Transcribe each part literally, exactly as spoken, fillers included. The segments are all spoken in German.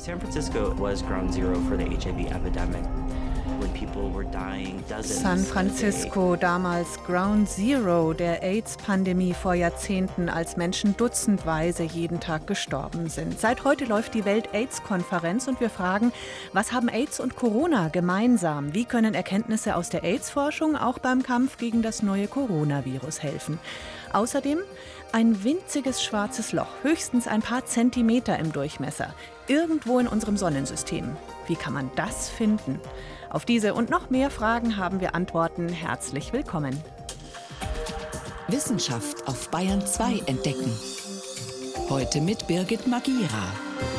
San Francisco was ground zero for the H I V epidemic. When people were dying dozens San Francisco, damals Ground Zero der AIDS-Pandemie vor Jahrzehnten, als Menschen dutzendweise jeden Tag gestorben sind. Seit heute läuft die Welt-AIDS-Konferenz und wir fragen, was haben AIDS und Corona gemeinsam? Wie können Erkenntnisse aus der AIDS-Forschung auch beim Kampf gegen das neue Coronavirus helfen? Außerdem ein winziges schwarzes Loch, höchstens ein paar Zentimeter im Durchmesser, irgendwo in unserem Sonnensystem. Wie kann man das finden? Auf diese und noch mehr Fragen haben wir Antworten. Herzlich willkommen. Wissenschaft auf Bayern zwei entdecken. Heute mit Birgit Magira.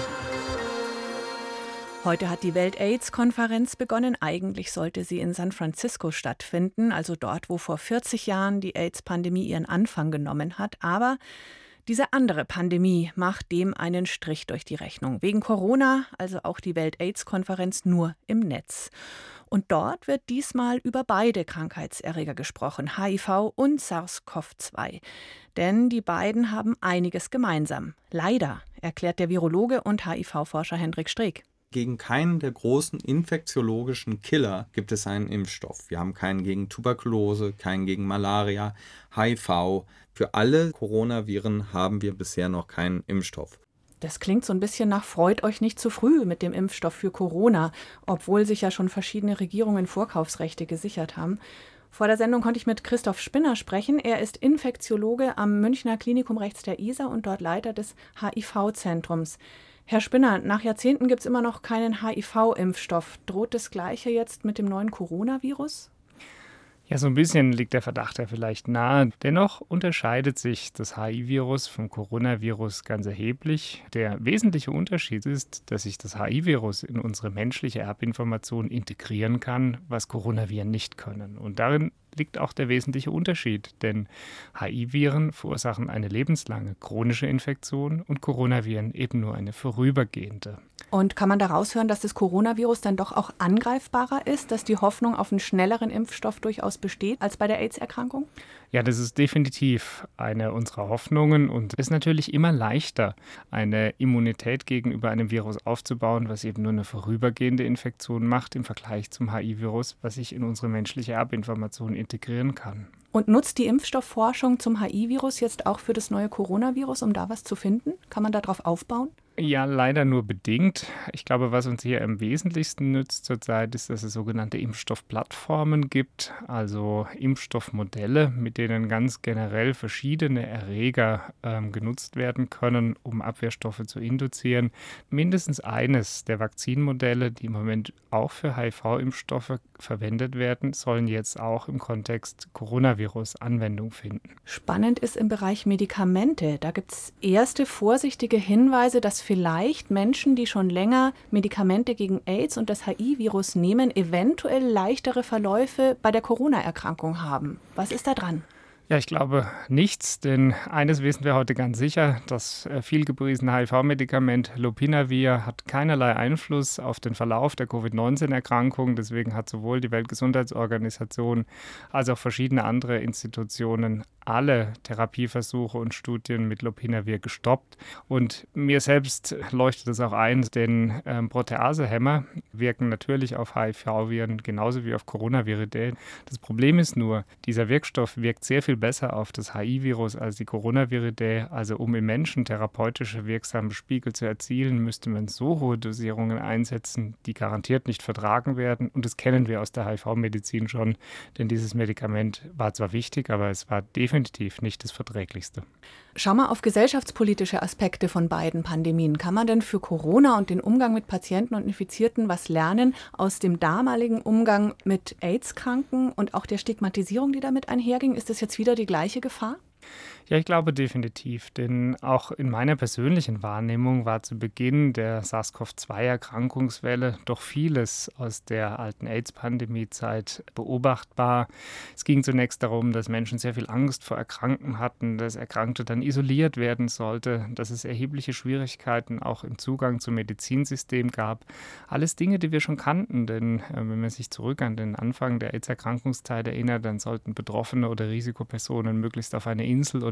Heute hat die Welt-AIDS-Konferenz begonnen. Eigentlich sollte sie in San Francisco stattfinden, also dort, wo vor vierzig Jahren die AIDS-Pandemie ihren Anfang genommen hat. Aber diese andere Pandemie macht dem einen Strich durch die Rechnung. Wegen Corona, also auch die Welt-AIDS-Konferenz nur im Netz. Und dort wird diesmal über beide Krankheitserreger gesprochen, H I V und SARS-C o V zwei. Denn die beiden haben einiges gemeinsam. Leider, erklärt der Virologe und H I V-Forscher Hendrik Streeck. Gegen keinen der großen infektiologischen Killer gibt es einen Impfstoff. Wir haben keinen gegen Tuberkulose, keinen gegen Malaria, H I V. Für alle Coronaviren haben wir bisher noch keinen Impfstoff. Das klingt so ein bisschen nach freut euch nicht zu früh mit dem Impfstoff für Corona, obwohl sich ja schon verschiedene Regierungen Vorkaufsrechte gesichert haben. Vor der Sendung konnte ich mit Christoph Spinner sprechen. Er ist Infektiologe am Münchner Klinikum rechts der Isar und dort Leiter des H I V-Zentrums. Herr Spinner, nach Jahrzehnten gibt es immer noch keinen H I V-Impfstoff. Droht das Gleiche jetzt mit dem neuen Coronavirus? Ja, so ein bisschen liegt der Verdacht ja vielleicht nahe. Dennoch unterscheidet sich das H I V-Virus vom Coronavirus ganz erheblich. Der wesentliche Unterschied ist, dass sich das H I V-Virus in unsere menschliche Erbinformation integrieren kann, was Coronaviren nicht können. Und darin liegt auch der wesentliche Unterschied, denn H I V-Viren verursachen eine lebenslange chronische Infektion und Coronaviren eben nur eine vorübergehende. Und kann man daraus hören, dass das Coronavirus dann doch auch angreifbarer ist, dass die Hoffnung auf einen schnelleren Impfstoff durchaus besteht als bei der AIDS-Erkrankung? Ja, das ist definitiv eine unserer Hoffnungen und es ist natürlich immer leichter, eine Immunität gegenüber einem Virus aufzubauen, was eben nur eine vorübergehende Infektion macht im Vergleich zum H I V-Virus, was sich in unsere menschliche Erbinformation integrieren kann. Und nutzt die Impfstoffforschung zum H I V-Virus jetzt auch für das neue Coronavirus, um da was zu finden? Kann man darauf aufbauen? Ja, leider nur bedingt. Ich glaube, was uns hier am wesentlichsten nützt zurzeit, ist, dass es sogenannte Impfstoffplattformen gibt, also Impfstoffmodelle, mit denen ganz generell verschiedene Erreger ähm, genutzt werden können, um Abwehrstoffe zu induzieren. Mindestens eines der Vakzinmodelle, die im Moment auch für H I V-Impfstoffe verwendet werden, sollen jetzt auch im Kontext Coronavirus Anwendung finden. Spannend ist im Bereich Medikamente. Da gibt es erste vorsichtige Hinweise, dass vielleicht Menschen, die schon länger Medikamente gegen AIDS und das H I V-Virus nehmen, eventuell leichtere Verläufe bei der Corona-Erkrankung haben. Was ist da dran? Ja, ich glaube nichts, denn eines wissen wir heute ganz sicher, das viel gepriesene H I V-Medikament Lopinavir hat keinerlei Einfluss auf den Verlauf der Covid neunzehn Erkrankung. Deswegen hat sowohl die Weltgesundheitsorganisation als auch verschiedene andere Institutionen alle Therapieversuche und Studien mit Lopinavir gestoppt. Und mir selbst leuchtet es auch ein, denn ähm, Proteasehämmer wirken natürlich auf H I V-Viren genauso wie auf Coronaviridae. Das Problem ist nur, dieser Wirkstoff wirkt sehr viel besser auf das H I V-Virus als die Coronaviridae. Also um im Menschen therapeutische wirksame Spiegel zu erzielen, müsste man so hohe Dosierungen einsetzen, die garantiert nicht vertragen werden. Und das kennen wir aus der H I V-Medizin schon, denn dieses Medikament war zwar wichtig, aber es war definitiv nicht das Verträglichste. Schau mal auf gesellschaftspolitische Aspekte von beiden Pandemien. Kann man denn für Corona und den Umgang mit Patienten und Infizierten was lernen aus dem damaligen Umgang mit AIDS-Kranken und auch der Stigmatisierung, die damit einherging? Ist das jetzt wieder die gleiche Gefahr? Ja, ich glaube definitiv, denn auch in meiner persönlichen Wahrnehmung war zu Beginn der SARS-C o V zwei Erkrankungswelle doch vieles aus der alten AIDS-Pandemie-Zeit beobachtbar. Es ging zunächst darum, dass Menschen sehr viel Angst vor Erkrankten hatten, dass Erkrankte dann isoliert werden sollte, dass es erhebliche Schwierigkeiten auch im Zugang zum Medizinsystem gab. Alles Dinge, die wir schon kannten, denn äh, wenn man sich zurück an den Anfang der AIDS-Erkrankungszeit erinnert, dann sollten Betroffene oder Risikopersonen möglichst auf eine Insel oder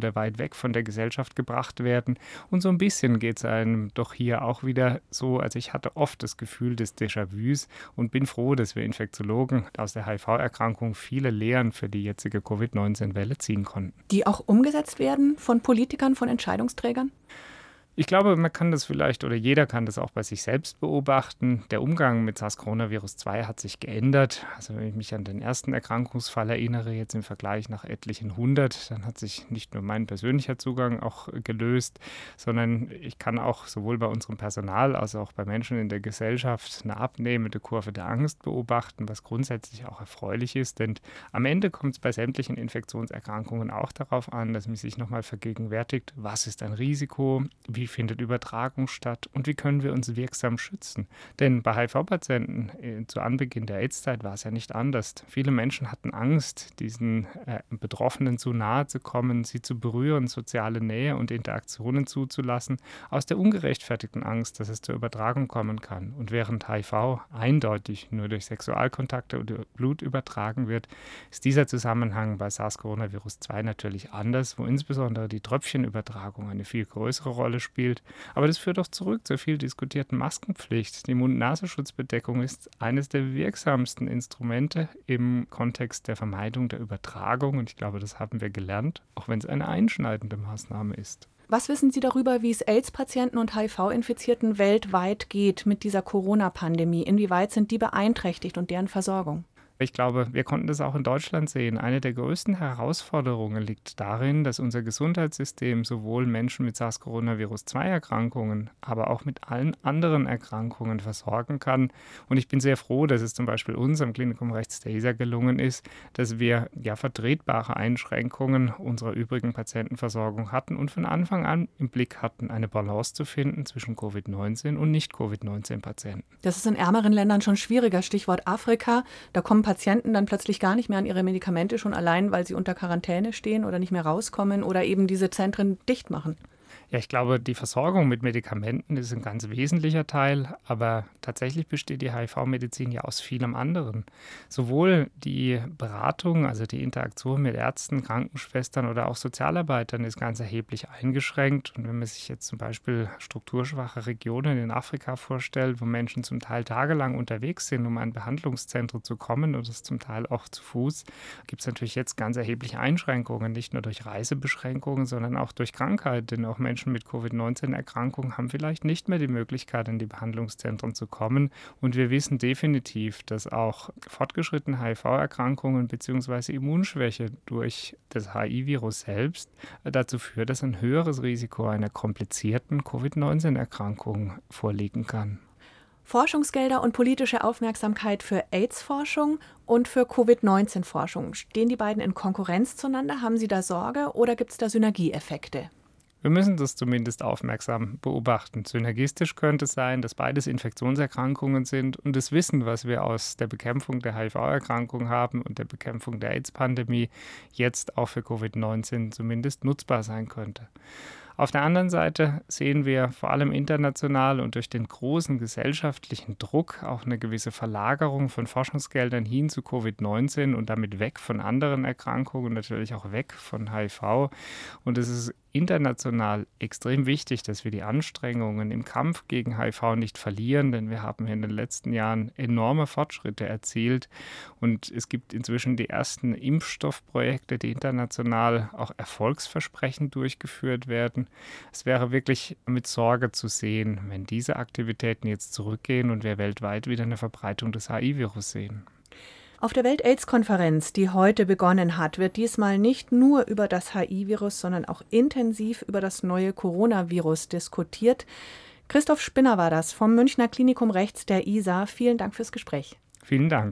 oder weit weg von der Gesellschaft gebracht werden. Und so ein bisschen geht es einem doch hier auch wieder so. Also ich hatte oft das Gefühl des Déjà-vus und bin froh, dass wir Infektiologen aus der H I V-Erkrankung viele Lehren für die jetzige Covid neunzehn Welle ziehen konnten. Die auch umgesetzt werden von Politikern, von Entscheidungsträgern? Ich glaube, man kann das vielleicht oder jeder kann das auch bei sich selbst beobachten. Der Umgang mit SARS-Coronavirus zwei hat sich geändert. Also wenn ich mich an den ersten Erkrankungsfall erinnere, jetzt im Vergleich nach etlichen hundert, dann hat sich nicht nur mein persönlicher Zugang auch gelöst, sondern ich kann auch sowohl bei unserem Personal als auch bei Menschen in der Gesellschaft eine abnehmende Kurve der Angst beobachten, was grundsätzlich auch erfreulich ist. Denn am Ende kommt es bei sämtlichen Infektionserkrankungen auch darauf an, dass man sich nochmal vergegenwärtigt, was ist ein Risiko, wie findet Übertragung statt und wie können wir uns wirksam schützen? Denn bei H I V-Patienten äh, zu Anbeginn der AIDS-Zeit war es ja nicht anders. Viele Menschen hatten Angst, diesen äh, Betroffenen zu nahe zu kommen, sie zu berühren, soziale Nähe und Interaktionen zuzulassen, aus der ungerechtfertigten Angst, dass es zur Übertragung kommen kann. Und während H I V eindeutig nur durch Sexualkontakte oder Blut übertragen wird, ist dieser Zusammenhang bei SARS-Coronavirus zwei natürlich anders, wo insbesondere die Tröpfchenübertragung eine viel größere Rolle spielt. Aber das führt auch zurück zur viel diskutierten Maskenpflicht. Die Mund-Nasen-Schutzbedeckung ist eines der wirksamsten Instrumente im Kontext der Vermeidung der Übertragung. Und ich glaube, das haben wir gelernt, auch wenn es eine einschneidende Maßnahme ist. Was wissen Sie darüber, wie es AIDS-Patienten und H I V-Infizierten weltweit geht mit dieser Corona-Pandemie? Inwieweit sind die beeinträchtigt und deren Versorgung? Ich glaube, wir konnten das auch in Deutschland sehen. Eine der größten Herausforderungen liegt darin, dass unser Gesundheitssystem sowohl Menschen mit SARS-Coronavirus zwei Erkrankungen, aber auch mit allen anderen Erkrankungen versorgen kann. Und ich bin sehr froh, dass es zum Beispiel uns am Klinikum rechts der Isar gelungen ist, dass wir ja vertretbare Einschränkungen unserer übrigen Patientenversorgung hatten und von Anfang an im Blick hatten, eine Balance zu finden zwischen Covid neunzehn und Nicht-Covid neunzehn Patienten. Das ist in ärmeren Ländern schon schwieriger. Stichwort Afrika. Da kommen Patienten dann plötzlich gar nicht mehr an ihre Medikamente, schon allein, weil sie unter Quarantäne stehen oder nicht mehr rauskommen oder eben diese Zentren dicht machen. Ja, ich glaube, die Versorgung mit Medikamenten ist ein ganz wesentlicher Teil, aber tatsächlich besteht die H I V-Medizin ja aus vielem anderen. Sowohl die Beratung, also die Interaktion mit Ärzten, Krankenschwestern oder auch Sozialarbeitern ist ganz erheblich eingeschränkt. Und wenn man sich jetzt zum Beispiel strukturschwache Regionen in Afrika vorstellt, wo Menschen zum Teil tagelang unterwegs sind, um an Behandlungszentren zu kommen und das zum Teil auch zu Fuß, gibt es natürlich jetzt ganz erhebliche Einschränkungen, nicht nur durch Reisebeschränkungen, sondern auch durch Krankheit, denn auch Menschen mit Covid neunzehn Erkrankungen haben vielleicht nicht mehr die Möglichkeit, in die Behandlungszentren zu kommen. Und wir wissen definitiv, dass auch fortgeschrittene H I V-Erkrankungen bzw. Immunschwäche durch das H I V-Virus selbst dazu führt, dass ein höheres Risiko einer komplizierten Covid neunzehn Erkrankung vorliegen kann. Forschungsgelder und politische Aufmerksamkeit für AIDS-Forschung und für Covid neunzehn Forschung. Stehen die beiden in Konkurrenz zueinander? Haben Sie da Sorge oder gibt es da Synergieeffekte? Wir müssen das zumindest aufmerksam beobachten. Synergistisch könnte es sein, dass beides Infektionserkrankungen sind und das Wissen, was wir aus der Bekämpfung der H I V-Erkrankung haben und der Bekämpfung der AIDS-Pandemie, jetzt auch für Covid neunzehn zumindest nutzbar sein könnte. Auf der anderen Seite sehen wir vor allem international und durch den großen gesellschaftlichen Druck auch eine gewisse Verlagerung von Forschungsgeldern hin zu Covid neunzehn und damit weg von anderen Erkrankungen, natürlich auch weg von H I V. Und es ist international extrem wichtig, dass wir die Anstrengungen im Kampf gegen H I V nicht verlieren, denn wir haben in den letzten Jahren enorme Fortschritte erzielt und es gibt inzwischen die ersten Impfstoffprojekte, die international auch erfolgsversprechend durchgeführt werden. Es wäre wirklich mit Sorge zu sehen, wenn diese Aktivitäten jetzt zurückgehen und wir weltweit wieder eine Verbreitung des H I V-Virus sehen. Auf der Welt-AIDS-Konferenz, die heute begonnen hat, wird diesmal nicht nur über das H I V-Virus, sondern auch intensiv über das neue Coronavirus diskutiert. Christoph Spinner war das vom Münchner Klinikum rechts der Isar. Vielen Dank fürs Gespräch. Vielen Dank.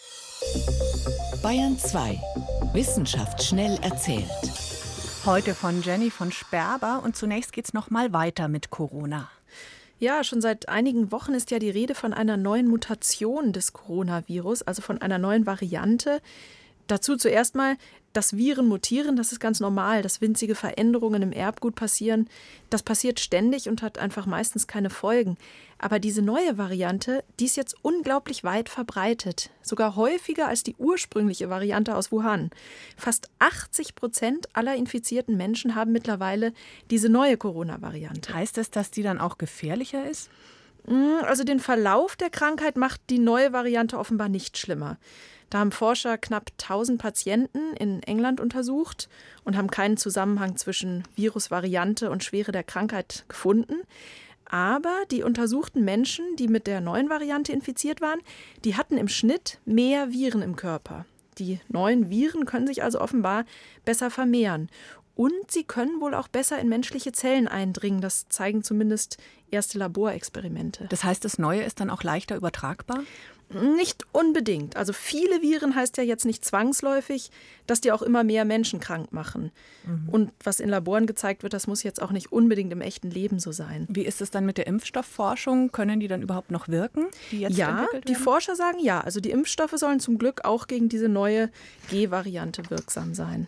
Bayern zwei. Wissenschaft schnell erzählt. Heute von Jenny von Sperber und zunächst geht's noch mal weiter mit Corona. Ja, schon seit einigen Wochen ist ja die Rede von einer neuen Mutation des Coronavirus, also von einer neuen Variante. Dazu zuerst mal, dass Viren mutieren, das ist ganz normal, dass winzige Veränderungen im Erbgut passieren. Das passiert ständig und hat einfach meistens keine Folgen. Aber diese neue Variante, die ist jetzt unglaublich weit verbreitet. Sogar häufiger als die ursprüngliche Variante aus Wuhan. Fast achtzig Prozent aller infizierten Menschen haben mittlerweile diese neue Corona-Variante. Heißt das, dass die dann auch gefährlicher ist? Also den Verlauf der Krankheit macht die neue Variante offenbar nicht schlimmer. Da haben Forscher knapp tausend Patienten in England untersucht und haben keinen Zusammenhang zwischen Virusvariante und Schwere der Krankheit gefunden. Aber die untersuchten Menschen, die mit der neuen Variante infiziert waren, die hatten im Schnitt mehr Viren im Körper. Die neuen Viren können sich also offenbar besser vermehren. Und sie können wohl auch besser in menschliche Zellen eindringen. Das zeigen zumindest erste Laborexperimente. Das heißt, das Neue ist dann auch leichter übertragbar? Nicht unbedingt. Also viele Viren heißt ja jetzt nicht zwangsläufig, dass die auch immer mehr Menschen krank machen. Mhm. Und was in Laboren gezeigt wird, das muss jetzt auch nicht unbedingt im echten Leben so sein. Wie ist es dann mit der Impfstoffforschung? Können die dann überhaupt noch wirken, die jetzt ja, entwickelt werden? Die Forscher sagen ja. Also die Impfstoffe sollen zum Glück auch gegen diese neue G-Variante wirksam sein.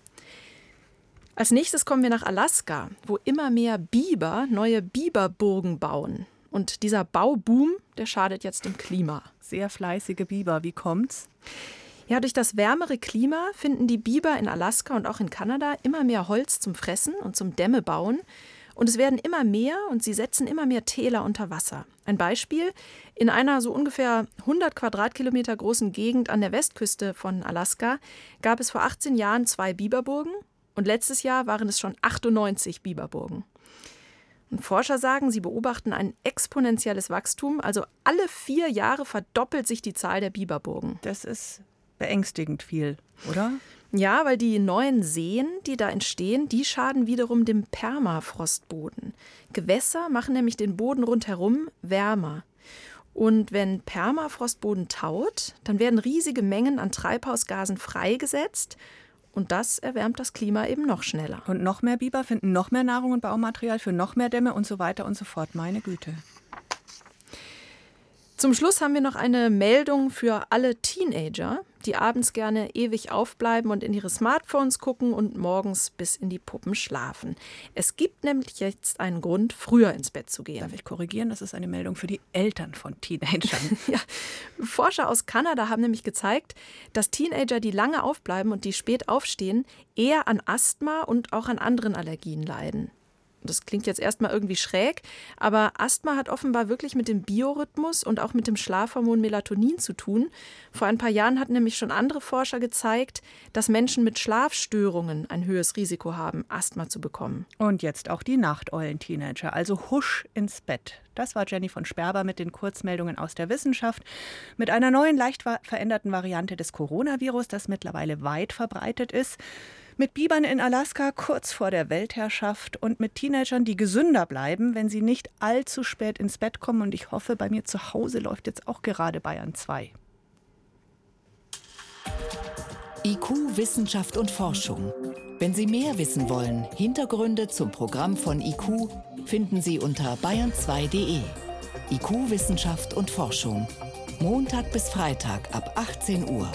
Als nächstes kommen wir nach Alaska, wo immer mehr Biber neue Biberburgen bauen. Und dieser Bauboom, der schadet jetzt dem Klima. Sehr fleißige Biber, wie kommt's? Ja, durch das wärmere Klima finden die Biber in Alaska und auch in Kanada immer mehr Holz zum Fressen und zum Dämme bauen. Und es werden immer mehr und sie setzen immer mehr Täler unter Wasser. Ein Beispiel: In einer so ungefähr hundert Quadratkilometer großen Gegend an der Westküste von Alaska gab es vor achtzehn Jahren zwei Biberburgen und letztes Jahr waren es schon achtundneunzig Biberburgen. Und Forscher sagen, sie beobachten ein exponentielles Wachstum. Also alle vier Jahre verdoppelt sich die Zahl der Biberburgen. Das ist beängstigend viel, oder? Ja, weil die neuen Seen, die da entstehen, die schaden wiederum dem Permafrostboden. Gewässer machen nämlich den Boden rundherum wärmer. Und wenn Permafrostboden taut, dann werden riesige Mengen an Treibhausgasen freigesetzt. Und das erwärmt das Klima eben noch schneller. Und noch mehr Biber finden noch mehr Nahrung und Baumaterial für noch mehr Dämme und so weiter und so fort. Meine Güte. Zum Schluss haben wir noch eine Meldung für alle Teenager, die abends gerne ewig aufbleiben und in ihre Smartphones gucken und morgens bis in die Puppen schlafen. Es gibt nämlich jetzt einen Grund, früher ins Bett zu gehen. Darf ich korrigieren? Das ist eine Meldung für die Eltern von Teenagern. Ja, Forscher aus Kanada haben nämlich gezeigt, dass Teenager, die lange aufbleiben und die spät aufstehen, eher an Asthma und auch an anderen Allergien leiden. Das klingt jetzt erstmal irgendwie schräg, aber Asthma hat offenbar wirklich mit dem Biorhythmus und auch mit dem Schlafhormon Melatonin zu tun. Vor ein paar Jahren hatten nämlich schon andere Forscher gezeigt, dass Menschen mit Schlafstörungen ein höheres Risiko haben, Asthma zu bekommen. Und jetzt auch die Nachteulen-Teenager, also husch ins Bett. Das war Jenny von Sperber mit den Kurzmeldungen aus der Wissenschaft. Mit einer neuen, leicht veränderten Variante des Coronavirus, das mittlerweile weit verbreitet ist. Mit Bibern in Alaska kurz vor der Weltherrschaft und mit Teenagern, die gesünder bleiben, wenn sie nicht allzu spät ins Bett kommen. Und ich hoffe, bei mir zu Hause läuft jetzt auch gerade Bayern zwei. I Q, Wissenschaft und Forschung. Wenn Sie mehr wissen wollen, Hintergründe zum Programm von I Q finden Sie unter bayern zwei punkt de. I Q, Wissenschaft und Forschung. Montag bis Freitag ab achtzehn Uhr.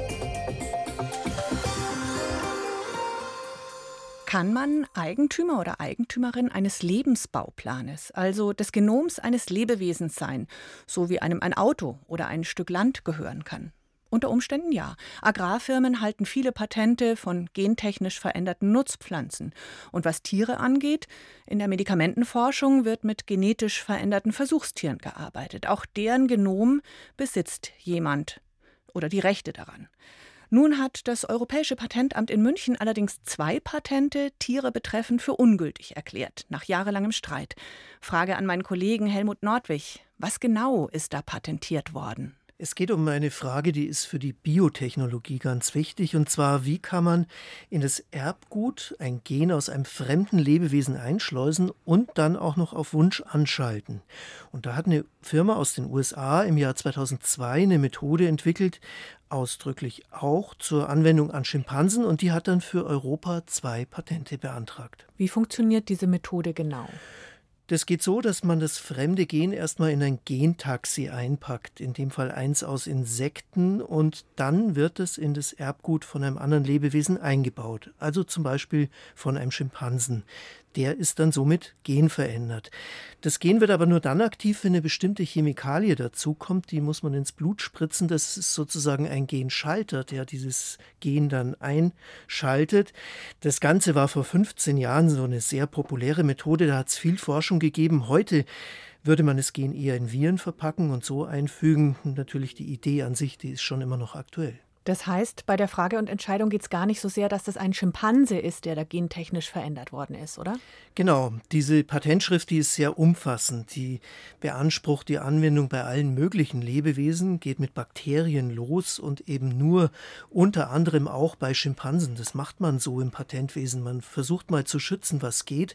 Kann man Eigentümer oder Eigentümerin eines Lebensbauplanes, also des Genoms eines Lebewesens sein, so wie einem ein Auto oder ein Stück Land gehören kann? Unter Umständen ja. Agrarfirmen halten viele Patente von gentechnisch veränderten Nutzpflanzen. Und was Tiere angeht, in der Medikamentenforschung wird mit genetisch veränderten Versuchstieren gearbeitet. Auch deren Genom besitzt jemand oder die Rechte daran. Nun hat das Europäische Patentamt in München allerdings zwei Patente Tiere betreffend für ungültig erklärt, nach jahrelangem Streit. Frage an meinen Kollegen Helmut Nordwig. Was genau ist da patentiert worden? Es geht um eine Frage, die ist für die Biotechnologie ganz wichtig. Und zwar, wie kann man in das Erbgut ein Gen aus einem fremden Lebewesen einschleusen und dann auch noch auf Wunsch anschalten. Und da hat eine Firma aus den U S A im Jahr zweitausendzwei eine Methode entwickelt, ausdrücklich auch zur Anwendung an Schimpansen. Und die hat dann für Europa zwei Patente beantragt. Wie funktioniert diese Methode genau? Das geht so, dass man das fremde Gen erstmal in ein Gentaxi einpackt, in dem Fall eins aus Insekten, und dann wird es in das Erbgut von einem anderen Lebewesen eingebaut, also zum Beispiel von einem Schimpansen. Der ist dann somit genverändert. Das Gen wird aber nur dann aktiv, wenn eine bestimmte Chemikalie dazukommt. Die muss man ins Blut spritzen. Das ist sozusagen ein Genschalter, der dieses Gen dann einschaltet. Das Ganze war vor fünfzehn Jahren so eine sehr populäre Methode. Da hat es viel Forschung gegeben. Heute würde man das Gen eher in Viren verpacken und so einfügen. Natürlich die Idee an sich, die ist schon immer noch aktuell. Das heißt, bei der Frage und Entscheidung geht es gar nicht so sehr, dass das ein Schimpanse ist, der da gentechnisch verändert worden ist, oder? Genau, diese Patentschrift, die ist sehr umfassend. Die beansprucht die Anwendung bei allen möglichen Lebewesen, geht mit Bakterien los und eben nur unter anderem auch bei Schimpansen. Das macht man so im Patentwesen. Man versucht mal zu schützen, was geht.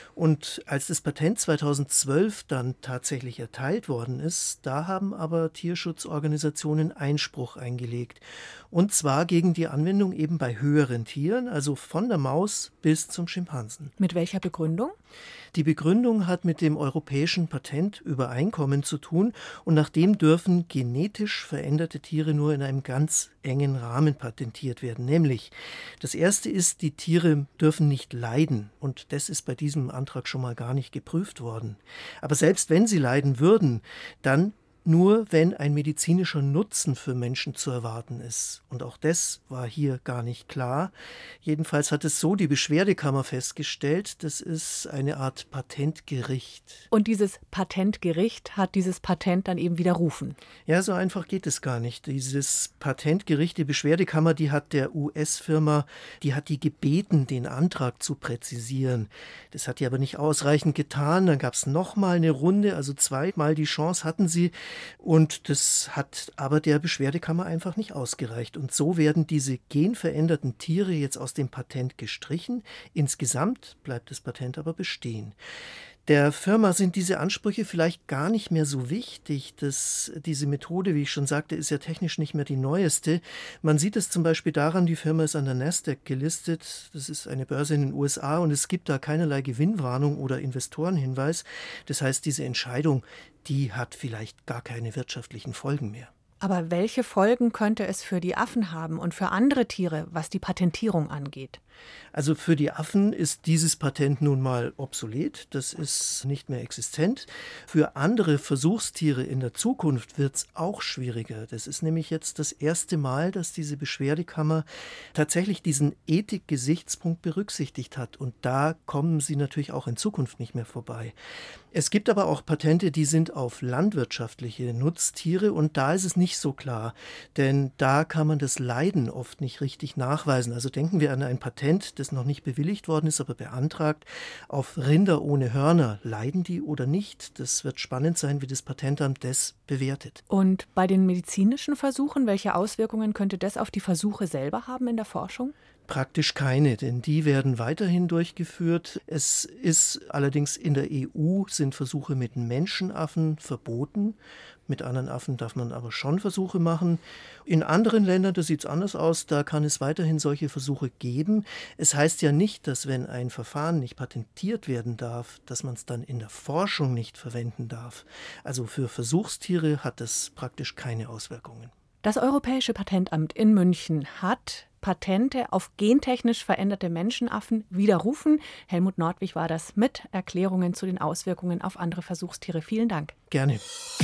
Und als das Patent zweitausendzwölf dann tatsächlich erteilt worden ist, da haben aber Tierschutzorganisationen Einspruch eingelegt. Und zwar gegen die Anwendung eben bei höheren Tieren, also von der Maus bis zum Schimpansen. Mit welcher Begründung? Die Begründung hat mit dem Europäischen Patentübereinkommen zu tun und nach dem dürfen genetisch veränderte Tiere nur in einem ganz engen Rahmen patentiert werden. Nämlich, das erste ist, die Tiere dürfen nicht leiden und das ist bei diesem Antrag schon mal gar nicht geprüft worden. Aber selbst wenn sie leiden würden, dann nur wenn ein medizinischer Nutzen für Menschen zu erwarten ist. Und auch das war hier gar nicht klar. Jedenfalls hat es so die Beschwerdekammer festgestellt, das ist eine Art Patentgericht. Und dieses Patentgericht hat dieses Patent dann eben widerrufen? Ja, so einfach geht es gar nicht. Dieses Patentgericht, die Beschwerdekammer, die hat der U S-Firma, die hat die gebeten, den Antrag zu präzisieren. Das hat die aber nicht ausreichend getan. Dann gab es nochmal eine Runde, also zweimal die Chance hatten sie. Und das hat aber der Beschwerdekammer einfach nicht ausgereicht. Und so werden diese genveränderten Tiere jetzt aus dem Patent gestrichen. Insgesamt bleibt das Patent aber bestehen. Der Firma sind diese Ansprüche vielleicht gar nicht mehr so wichtig. Das, diese Methode, wie ich schon sagte, ist ja technisch nicht mehr die neueste. Man sieht es zum Beispiel daran, die Firma ist an der Nasdaq gelistet. Das ist eine Börse in den U S A und es gibt da keinerlei Gewinnwarnung oder Investorenhinweis. Das heißt, diese Entscheidung, die hat vielleicht gar keine wirtschaftlichen Folgen mehr. Aber welche Folgen könnte es für die Affen haben und für andere Tiere, was die Patentierung angeht? Also für die Affen ist dieses Patent nun mal obsolet, das ist nicht mehr existent. Für andere Versuchstiere in der Zukunft wird es auch schwieriger. Das ist nämlich jetzt das erste Mal, dass diese Beschwerdekammer tatsächlich diesen Ethikgesichtspunkt berücksichtigt hat. Und da kommen sie natürlich auch in Zukunft nicht mehr vorbei. Es gibt aber auch Patente, die sind auf landwirtschaftliche Nutztiere und da ist es nicht so klar, denn da kann man das Leiden oft nicht richtig nachweisen. Also denken wir an ein Patent, das noch nicht bewilligt worden ist, aber beantragt, auf Rinder ohne Hörner. Leiden die oder nicht? Das wird spannend sein, wie das Patentamt das bewertet. Und bei den medizinischen Versuchen, welche Auswirkungen könnte das auf die Versuche selber haben in der Forschung? Praktisch keine, denn die werden weiterhin durchgeführt. Es ist allerdings in der E U sind Versuche mit Menschenaffen verboten. Mit anderen Affen darf man aber schon Versuche machen. In anderen Ländern, da sieht es anders aus, da kann es weiterhin solche Versuche geben. Es heißt ja nicht, dass wenn ein Verfahren nicht patentiert werden darf, dass man es dann in der Forschung nicht verwenden darf. Also für Versuchstiere hat das praktisch keine Auswirkungen. Das Europäische Patentamt in München hat Patente auf gentechnisch veränderte Menschenaffen widerrufen. Helmut Nordwig war das mit Erklärungen zu den Auswirkungen auf andere Versuchstiere. Vielen Dank. Gerne.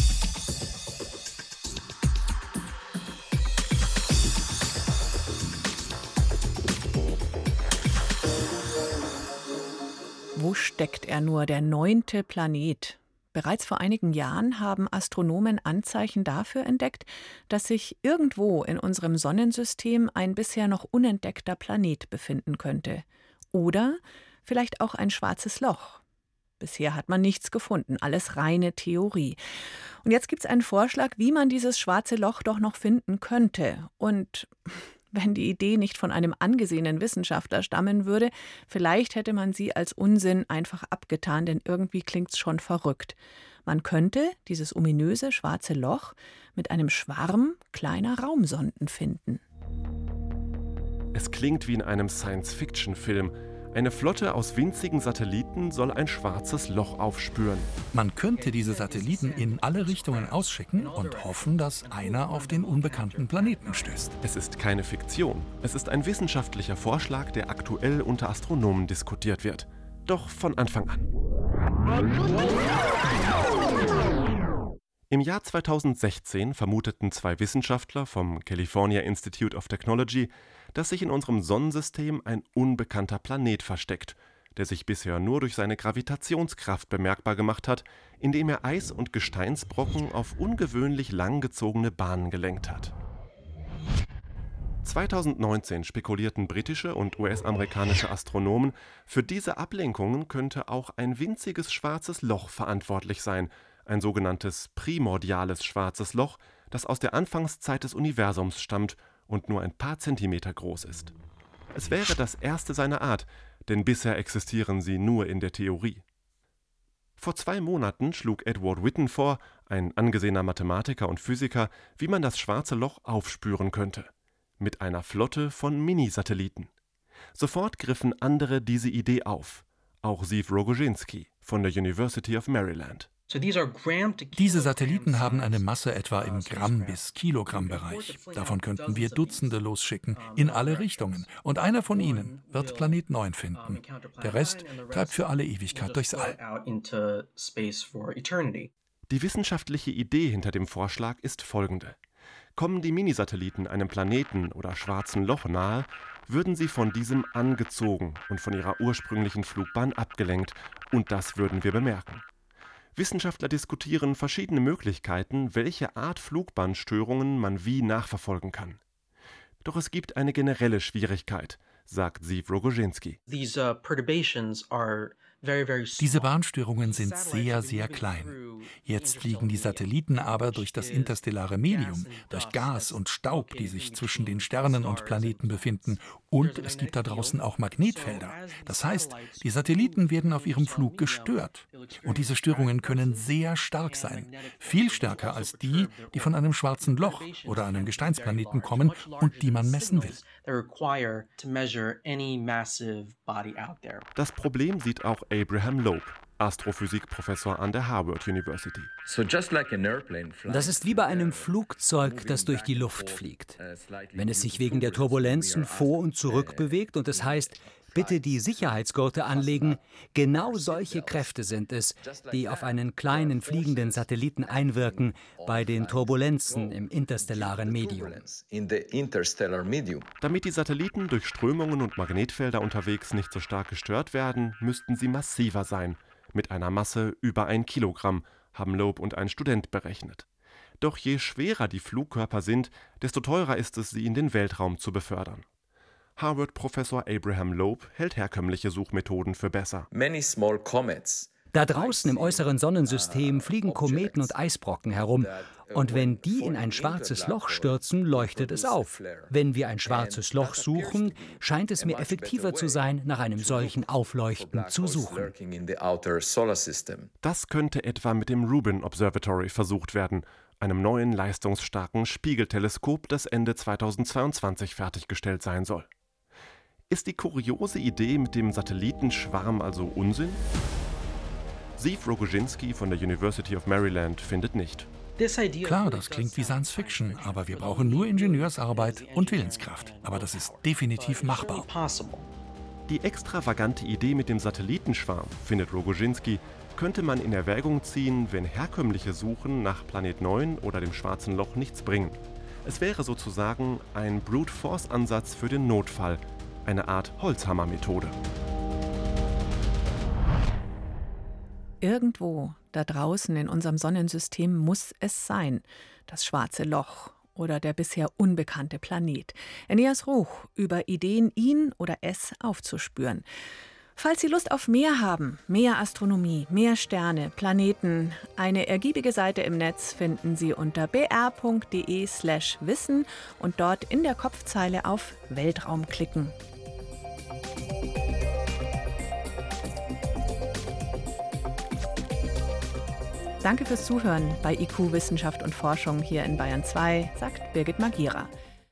Wo steckt er nur, der neunte Planet? Bereits vor einigen Jahren haben Astronomen Anzeichen dafür entdeckt, dass sich irgendwo in unserem Sonnensystem ein bisher noch unentdeckter Planet befinden könnte. Oder vielleicht auch ein schwarzes Loch. Bisher hat man nichts gefunden, alles reine Theorie. Und jetzt gibt es einen Vorschlag, wie man dieses schwarze Loch doch noch finden könnte. Und wenn die Idee nicht von einem angesehenen Wissenschaftler stammen würde, vielleicht hätte man sie als Unsinn einfach abgetan, denn irgendwie klingt's schon verrückt. Man könnte dieses ominöse schwarze Loch mit einem Schwarm kleiner Raumsonden finden. Es klingt wie in einem Science-Fiction-Film, Eine Flotte aus winzigen Satelliten soll ein schwarzes Loch aufspüren. Man könnte diese Satelliten in alle Richtungen ausschicken und hoffen, dass einer auf den unbekannten Planeten stößt. Es ist keine Fiktion. Es ist ein wissenschaftlicher Vorschlag, der aktuell unter Astronomen diskutiert wird. Doch von Anfang an. Im Jahr zweitausendsechzehn vermuteten zwei Wissenschaftler vom California Institute of Technology, dass sich in unserem Sonnensystem ein unbekannter Planet versteckt, der sich bisher nur durch seine Gravitationskraft bemerkbar gemacht hat, indem er Eis- und Gesteinsbrocken auf ungewöhnlich langgezogene Bahnen gelenkt hat. zweitausendneunzehn spekulierten britische und U S-amerikanische Astronomen, für diese Ablenkungen könnte auch ein winziges schwarzes Loch verantwortlich sein, ein sogenanntes primordiales schwarzes Loch, das aus der Anfangszeit des Universums stammt und nur ein paar Zentimeter groß ist. Es wäre das erste seiner Art, denn bisher existieren sie nur in der Theorie. Vor zwei Monaten schlug Edward Witten vor, ein angesehener Mathematiker und Physiker, wie man das schwarze Loch aufspüren könnte. Mit einer Flotte von Minisatelliten. Sofort griffen andere diese Idee auf. Auch Ziv Rogozinski von der University of Maryland. Diese Satelliten haben eine Masse etwa im Gramm- bis Kilogramm-Bereich. Davon könnten wir Dutzende losschicken, in alle Richtungen. Und einer von ihnen wird Planet neun finden. Der Rest treibt für alle Ewigkeit durchs All. Die wissenschaftliche Idee hinter dem Vorschlag ist folgende. Kommen die Minisatelliten einem Planeten oder schwarzen Loch nahe, würden sie von diesem angezogen und von ihrer ursprünglichen Flugbahn abgelenkt. Und das würden wir bemerken. Wissenschaftler diskutieren verschiedene Möglichkeiten, welche Art Flugbahnstörungen man wie nachverfolgen kann. Doch es gibt eine generelle Schwierigkeit, sagt Ziv Rogozinski. These uh, perturbations are very, very small. Diese Bahnstörungen sind sehr, sehr klein. Jetzt fliegen die Satelliten aber durch das interstellare Medium, durch Gas und Staub, die sich zwischen den Sternen und Planeten befinden. Und es gibt da draußen auch Magnetfelder. Das heißt, die Satelliten werden auf ihrem Flug gestört. Und diese Störungen können sehr stark sein. Viel stärker als die, die von einem schwarzen Loch oder einem Gesteinsplaneten kommen und die man messen will. Das Problem sieht auch Abraham Loeb, Astrophysikprofessor an der Harvard University. Das ist wie bei einem Flugzeug, das durch die Luft fliegt. Wenn es sich wegen der Turbulenzen vor und zurück bewegt und es heißt, bitte die Sicherheitsgurte anlegen, genau solche Kräfte sind es, die auf einen kleinen fliegenden Satelliten einwirken bei den Turbulenzen im interstellaren Medium. Damit die Satelliten durch Strömungen und Magnetfelder unterwegs nicht so stark gestört werden, müssten sie massiver sein, mit einer Masse über ein Kilogramm, haben Loeb und ein Student berechnet. Doch je schwerer die Flugkörper sind, desto teurer ist es, sie in den Weltraum zu befördern. Harvard-Professor Abraham Loeb hält herkömmliche Suchmethoden für besser. Da draußen im äußeren Sonnensystem fliegen Kometen und Eisbrocken herum. Und wenn die in ein schwarzes Loch stürzen, leuchtet es auf. Wenn wir ein schwarzes Loch suchen, scheint es mir effektiver zu sein, nach einem solchen Aufleuchten zu suchen. Das könnte etwa mit dem Rubin Observatory versucht werden, einem neuen leistungsstarken Spiegelteleskop, das Ende zweitausendzweiundzwanzig fertiggestellt sein soll. Ist die kuriose Idee mit dem Satellitenschwarm also Unsinn? Ziv Rogozinski von der University of Maryland findet nicht. Klar, das klingt wie Science Fiction, aber wir brauchen nur Ingenieursarbeit und Willenskraft. Aber das ist definitiv machbar. Die extravagante Idee mit dem Satellitenschwarm, findet Rogozinski, könnte man in Erwägung ziehen, wenn herkömmliche Suchen nach Planet neun oder dem Schwarzen Loch nichts bringen. Es wäre sozusagen ein Brute-Force-Ansatz für den Notfall, eine Art Holzhammer-Methode. Irgendwo da draußen in unserem Sonnensystem muss es sein, das schwarze Loch oder der bisher unbekannte Planet. Eneas Ruch über Ideen, ihn oder es aufzuspüren. Falls Sie Lust auf mehr haben, mehr Astronomie, mehr Sterne, Planeten, eine ergiebige Seite im Netz finden Sie unter b r punkt d e slash wissen und dort in der Kopfzeile auf Weltraum klicken. Danke fürs Zuhören bei I Q Wissenschaft und Forschung hier in Bayern zwei, sagt Birgit Magira.